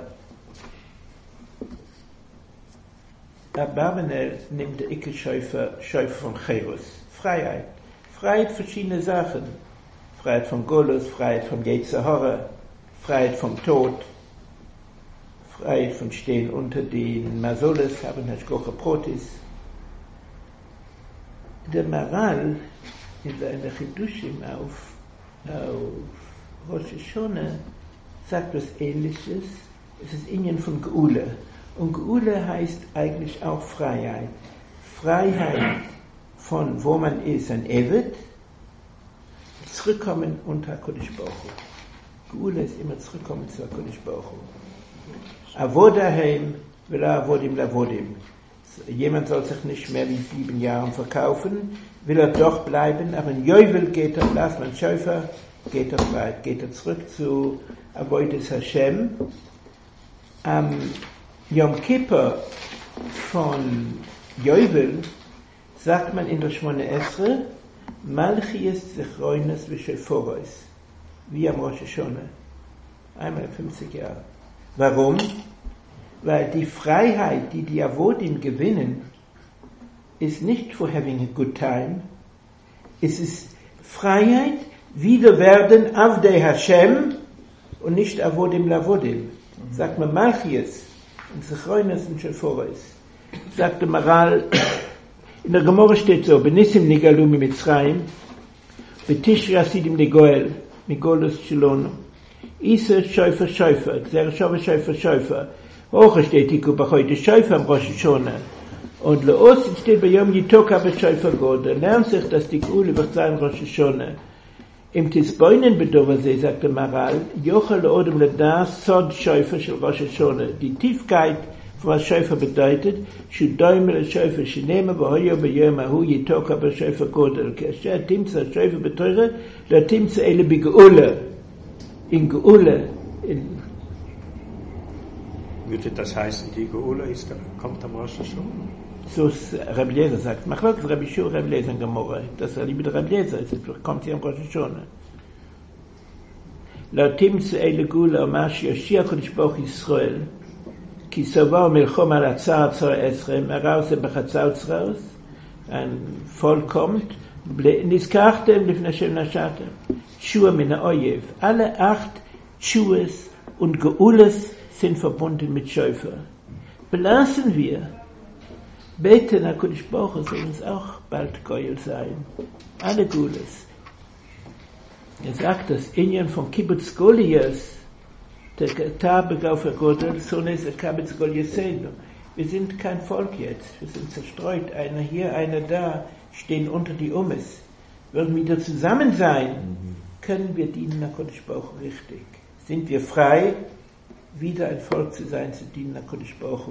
Abarbanel nimmt der Icke Schäufer, Schäufer von Cherus. Freiheit. Freiheit verschiedene Sachen. Freiheit vom Golus, Freiheit vom Yetzer Hara, Freiheit vom Tod, Freiheit von Stehen unter den Masoles, haben Hashgocha Protis. Der Maral in seiner Chidushim auf, auf Rosh Hashanah sagt was Ähnliches. Es ist Indien von Geule. Und Geule heißt eigentlich auch Freiheit. Freiheit von wo man ist, ein Evet, zurückkommen unter Kodesh Baruch Hu. Geule ist immer zurückkommen zu Kodesh Baruch Hu. Avodaheim, vela avodim lavodim. Jemand soll sich nicht mehr wie sieben Jahren verkaufen, will er doch bleiben, aber in Yovel geht er, las man Schäufer, geht er frei, geht er zurück zu Avodas Hashem. Am Yom Kippur von Yovel sagt man in der Shmone Esre, Malchies Zichroines v'Sheforos, wie am Rosh Hashanah, einmal fünfzig Jahre. Warum? Weil die Freiheit, die die Avodim gewinnen, ist nicht for having a good time, es ist Freiheit, wieder werden Avdei Hashem und nicht Avodim Lavodim. Sagt man Malchies und Zichroines und Sheforos. Sagt der Maral, in der Gemorre steht so, Benissim nigalu mi Mitzrayim, Betishri asidim negoel, Migolus Shilono, Isa Schäufer Schäufer, Gzer Schäufer Schäufer Schäufer, Hoche steht die Kuba heute Schäufer am Rosh Hashanah. Und Leos steht bei Yom Yitoka bei Schäufer God. Er lernt sich, dass die Geule wird sein Rosh Hashanah. Im Tisboinen Bedovase, sagt der Maral, Jochel Odem Ledas Sod Schäufer shel Rosh Hashanah. Die Tiefkeit, was Schäufer bedeutet, Shudoimel Schäufer, Shinema Bohoyo Beyom Ahu Yitoka bei Schäufer God. Kasher Timza Schäufer beteure, la Timza Ele bi Geule. In Geule, in würde das heißen, die Geula ist, kommt am Rosh Hashanah? So Rabbi Eliezer sagt, mach los Rabbi Shur, Rabbi Eliezer in Gemorre, das ist lieber der Rabbi Eliezer, kommt hier am Rosh Hashanah. Lautim zu Eile Gula, Omash Yoshia Kodesh Baruch Yisrael, ki Sova Milchom al Atzar Atzar Esrem, Araus Bechatzar Tzraus, ein Volk kommt, Niskachtem, Lifnei Hashem Nashatem, Tshua min ha'oyev, alle acht Tshuas und Geules sind verbunden mit Schäufer. Belassen wir, beten HaKadosh Baruch Hu soll uns auch bald Goyel sein. Alle Gules. Er sagt das Indien von Kibbutz Goliath, der Tabeg auf der Godel, so ist der Kibbutz Goliath. Wir sind kein Volk jetzt, wir sind zerstreut, einer hier, einer da, stehen unter die Ummes. Wenn wir wieder zusammen sein, können wir dienen HaKadosh Baruch Hu richtig. Sind wir frei, wieder ein Volk zu sein, zu dienen HaKadosh Baruch Hu.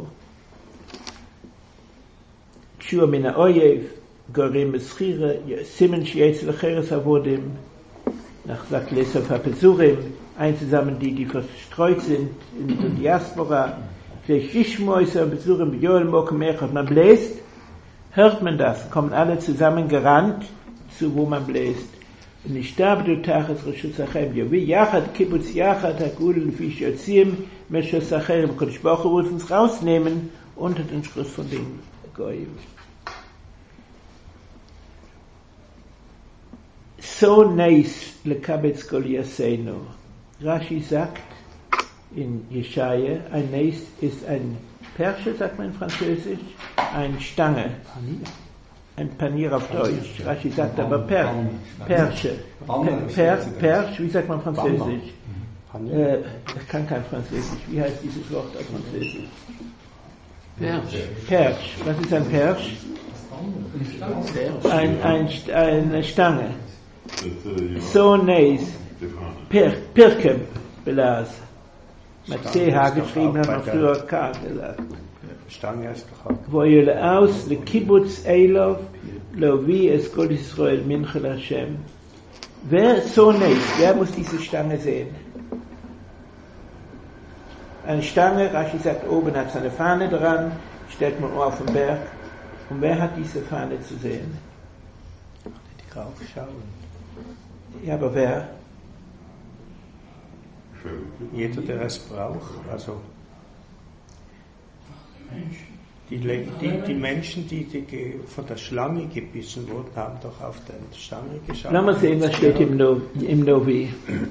Tshua min ha'oyev, gorim eschire, simen shietz lecheres avodim, nach sagt Lesov HaPesurim, einzusammeln die, die verstreut sind in der Diaspora, vielleicht Shishmois HaPesurim, Joel Mokem Echot, man bläst, hört man das, kommen alle zusammen gerannt, zu wo man bläst. Und ich darf du Tachas Rishus Achem, wie Yachad, Kibbutz Yachad, Hagul, Fish Yotzim, Meshus Achem, Kodesh Baruch Hu wird uns rausnehmen unter den Schluss von den Goyim. So neis lekabetz kol yaseinu. Rashi sagt in Jeschaya, ein neis ist ein Persche, sagt man in Französisch, ein Stange. Ein Panier auf Deutsch. Rashi sagt aber per, Persche. Per, Persch, wie sagt man Französisch? Äh, ich kann kein Französisch. Wie heißt dieses Wort auf Französisch? Persch. Persch. Was ist ein Persch? ein, ein, eine Stange. So neis. Pirkem belas. Mit C H geschrieben, haben wir früher K gesagt. Stange ist doch auch. Wo ihr aus, le Kibbutz Eilov, lo wie es Gott Israel Minchel Hashem. Wer so neis, wer muss diese Stange sehen? Eine Stange, Rashi sagt, oben hat es eine Fahne dran, stellt man auf den Berg. Und wer hat diese Fahne zu sehen? Die drauf schauen. Ja, aber wer? Jeder, der es braucht. Also die, die, die Menschen, die, die von der Schlange gebissen wurden, haben doch auf die Stange geschaut. Lass mal sehen, was steht im, no, im Novi.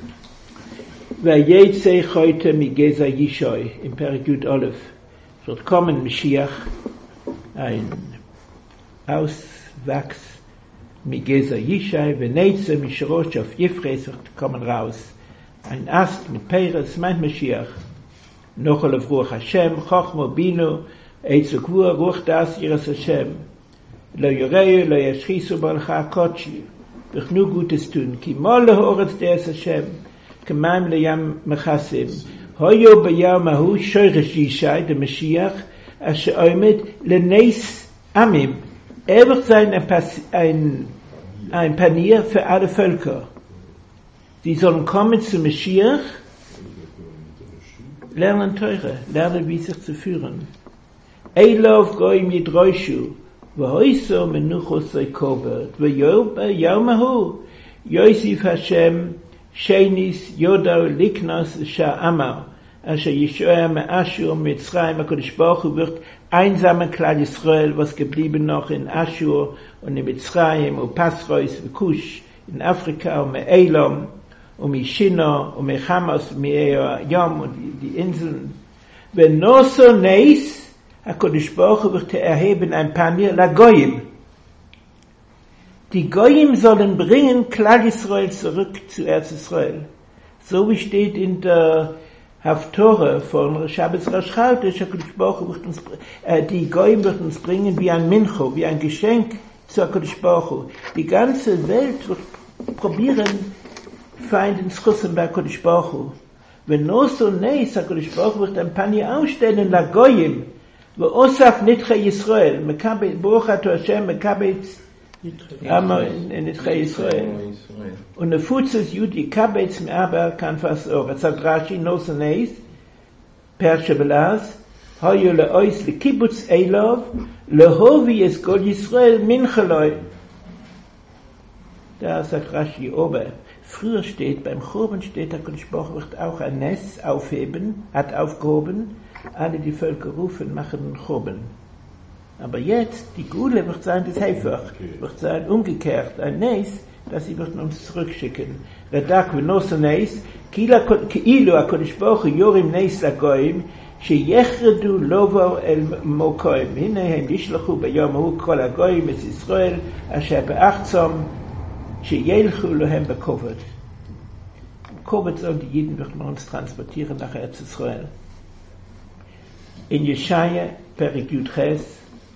Vayetze heute migeza Yishoi im Perikut Olef wird kommen Mashiach, ein Auswachs migeza Yishai venetze mishrosh auf Yifres wird kommen raus ein Ast mit Peres meint Mashiach nochol auf Ruach Hashem Chochmo Binu Eitzu Kvua Ruach Das Yiras Hashem lo yoreu lo yashchisu balcha kotshi bechnu Gutes tun ki mol lehoretz des Hashem כמיים לים מחסים, היו ביום ההוא שורש ישי, דמשיח, אשר עומד לנס עמים, er sein ein, ein, ein Panier für alle Völker. Die sollen kommen zu Mashiach, lernen Teure, lernen wie sich zu führen. Eilov goim yidroishu, v'hoiso menuchos oikobert, v'yom ההוא, Yosef Hashem, Sheinis Yodau Liknos Sha'amar, Asher Yeshoa Me'ashur Mitzrayim, HaKadosh Baruch Hu wird einsamen Klal Yisrael, was geblieben noch in Ashur und in Mitzrayim und Pasrois und Kush in Afrika und Me'elam und Mishino und Mechamas und Me'eyam und die, die Inseln. Wenn no so neis, HaKadosh Baruch Hu wird erheben ein Panier la Goyim. Die Goyim sollen bringen Klal Yisrael zurück zu Erz Yisrael. So wie steht in der Haftore von Shabbos Rosh Chodesh, äh, die Goyim wird uns bringen wie ein Mincho, wie ein Geschenk zu HaKadosh Baruch Hu. Die ganze Welt wird probieren, Feinden zu kussen bei HaKadosh Baruch Hu. Wenn no so neis, HaKadosh Baruch Hu wird ein Panier ausstellen, la Goyim, wo Osaf Nitche Yisrael, mekabet, Baruch Ato Hashem, mekabet, Amma in Nitche Yisrael. Und der Futzes Judi Kabetz Me'aber kann fast auch. Es sagt Rashi, no so neis, Persche Belas, hoyo le'ois le'kibbutz Eilov, lehovi es Gol Yisrael mincheloi. Da sagt Rashi, ober. Früher steht, beim Choben steht, der HaKadosh Baruch Hu wird auch ein Ness aufheben, hat aufgehoben, alle die Völker rufen, machen einen Choben. Aber jetzt, die Gule wird sein, das Heifach, wird sein umgekehrt, ein Neis, dass sie wird uns zurückschicken. Redak v'noso Neis, כאילו הקדוש ברוך הוא יורים נס לגויים, שיחרדו לובו אל מוקוים. הנה הם ישלחו ביום ההוא כל הגויים את ישראל, אשר בארצם, שילכו להם בכובד. Kobet sollen die Jiden wird man uns transportieren nach Erz Israel. In Jeschaya, Perik Yud Ches,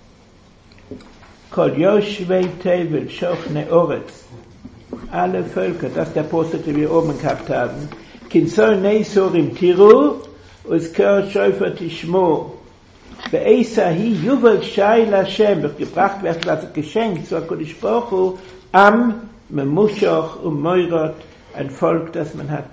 Kol Yoshvei Tevel Shochne Oretz, alle Völker, das der Apostel, die wir oben gehabt haben, Kinsol Neisorim Tiru, Uzker Shoifer Tishmo, Be'esa hi Yuval Shai Lashem, wird gebracht werden als Geschenk zu HaKadosh Baruch Hu, Am, Memushoch und Moirot, ein Volk, das man hat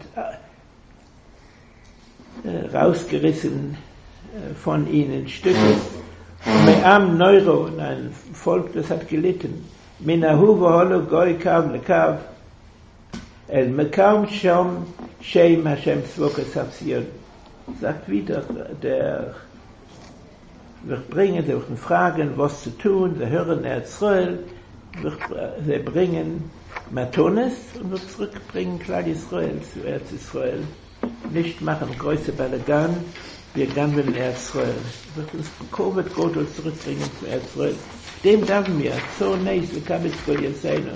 äh, rausgerissen äh, von ihnen Stücke. Me'am Neuro, ein Volk, das hat gelitten. Minahu v'holo goy kav lekav, el mekam shom shem Hashem tzvokas hafzion. Sagt wieder, der wird bringen, sie werden fragen, was zu tun, sie hören Erzroel, wird sie bringen Matones und wird zurückbringen Klal Yisrael zu Erz Yisrael. Nicht machen große Balagan, wir gehen in Erz Yisrael. Wird uns Covid Gott uns zurückbringen zu Erz Yisrael. Dem darfen wir, so neis, wir kamen zu Yisrael.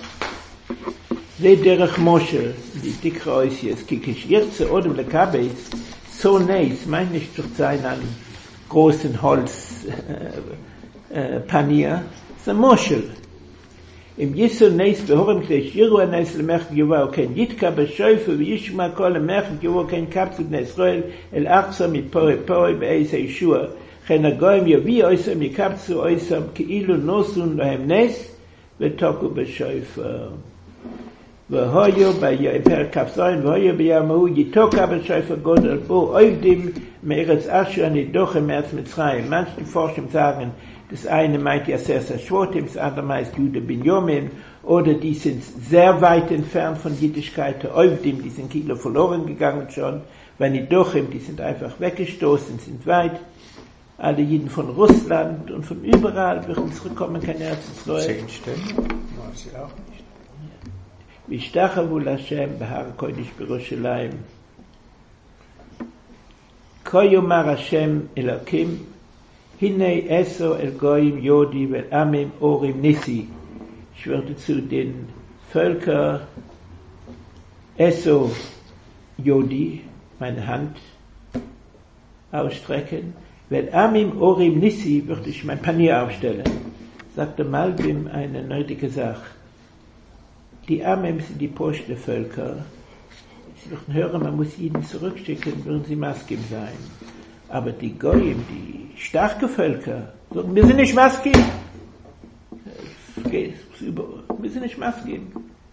Ze derech Moshe, die dicke Oisies, kikisch, jetzt zu Odem lekabes, so neis, meint nicht durch sein an großen Holz, äh, äh, Panier, זה מושל. אם יסו נס בהורם כדי שירו הנס למחק יובאו, כן יתקע בשויפו וישמע כל המחק יובאו, כן קפצו בני ישראל אל ארצם מפוי פוי באיס הישוע. כן הגויים יביא אויסם יקפצו אויסם כאילו נוסון להם נס ותוקו בשויפו. והויו בפרק כ"ז והויו ביום ההוא יתוקע בשויפו גודל בו עובדים מארץ אשר הנדוחם מארץ מצרים. Manche Forschung sagen, das eine meint die Assersa Schwotim, das andere meint Jude Binyamin, oder die sind sehr weit entfernt von Jüdischkeit, der Ovdim, die sind Kilo verloren gegangen schon, weil die Dochim, die sind einfach weggestoßen, sind weit. Alle Juden von Russland und von überall würden zurückkommen, kein Erz Israel. Zehn Stimmen, war sie auch nicht. V'ishtachavu Lashem b'har kodesh b'Yerushalayim. Ko yomar Hashem Elokim, Hinei eso el goyim Yodi vel amim orim nisi. Ich würde zu den Völkern eso Yodi meine Hand ausstrecken, vel amim orim nisi würde ich mein Panier aufstellen. Sagte Malbim eine neutige Sache. Die Amim sind die Porsche Völker. Sie würden hören, man muss ihnen zurückschicken, würden sie Maskim sein. Aber die Goyim, die starke Völker, sagen, wir sind nicht Maskim. Wir sind nicht Maskim.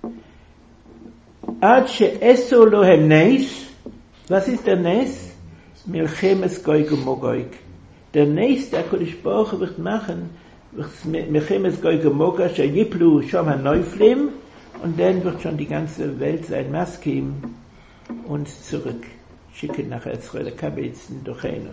Ad she'eso lohem neis. Was ist der Nes? Milchemes Goyg und Mogoyg. Der Nes, der Kodesh Baruch Hu wird machen, wird Milchemes Goyg und Mogoyg, she'yiplu shom ha'neuflim, und dann wird schon die ganze Welt sein Maskim uns zurückschicken nach Israel, Kabitzen, Docheno.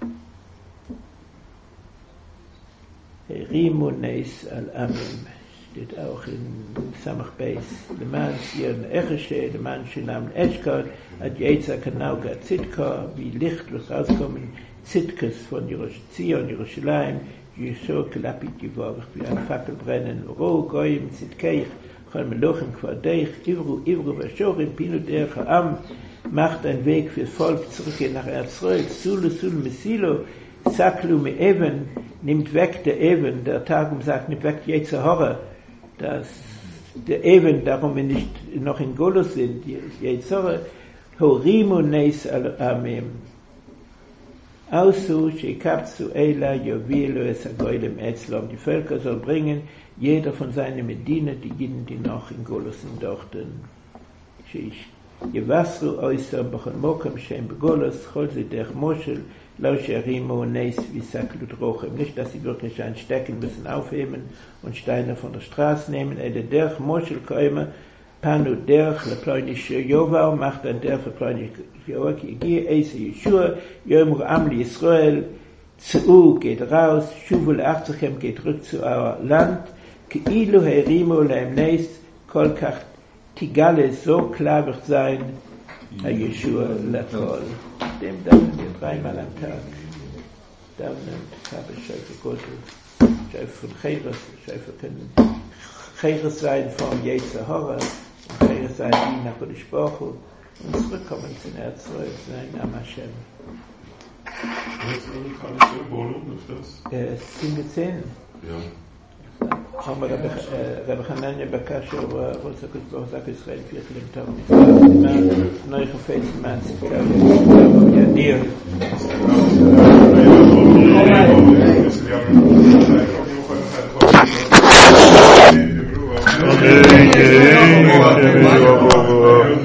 Rimu Neis al-Amim steht auch in Samach Beis. Leman Zion Echeshe, Leman Shinam Eshkot, Ad Yetza Kanauga Zitka, wie Licht wird rauskommen, Zitkes von Zion, Jerusalem, Yeshua Kelapit Yivorach, wie ein Fackel brennen, Ro Goyim Zitkeich, Chol Melochem Quadeich, Ivru, Ivru, Vashorim, Pinu Derech Ha'am, macht einen Weg fürs Volk zurück nach Erzrol, Sulu, Sulu, Mesilo, Saklu, Me'even, nimmt weg der Even, der Targum sagt, nimmt weg die Yetzirah, dass der Even, darum wir nicht noch in Golus sind, die Yetzirah, Horimu Neis al-Amim, Ausu, Shekapsu, Eila, Yovilu, Esagoylem, Etzlom, die Völker soll bringen, jeder von seinen Medina, die Jiden, die noch in Golus sind, dorten. Shish. Yevasru, Oisam, Bachon Mokem, Shem, Begolus, Cholzi, Dech, Moschel, Lauscherimu, Neis, Visaklut, Rochem. Nicht, dass sie wirklich ein Stecken müssen aufheben und Steine von der Straße nehmen. Ede Dech, Moschel, Koime, Panu, Dech, Leploinisch, Jovau, macht ein Dech, Leploinisch, Jovau, Gie, Eise, Yeshua, Yomur, Amli, Israel, Zu geht raus, Shuvul, Achzachem geht rück zu euer Land, Keilu, Herimu, Leim, Neis, Kolkach, Tigale, so klar wird sein, a Yeshua Lakol. Dem danken wir dreimal am Tag. Davnen, Kabe, Schäufe, Gottel, Schäufe von Cheres, Schäufe können Cheres sein vom Yetzirah, und Cheres sein, die nach Kodesh Baruch Hu, und zurückkommen zu Erzrol, sein Am Hashem. Es sind die Zehn. Ja. Haben wir Rabbi Hanania Bakasha, רוצה הקדוש ברוך הוא זק ישראל לפי הכלים טוב מצווה, נוי חפץ למען צדקה וידיר.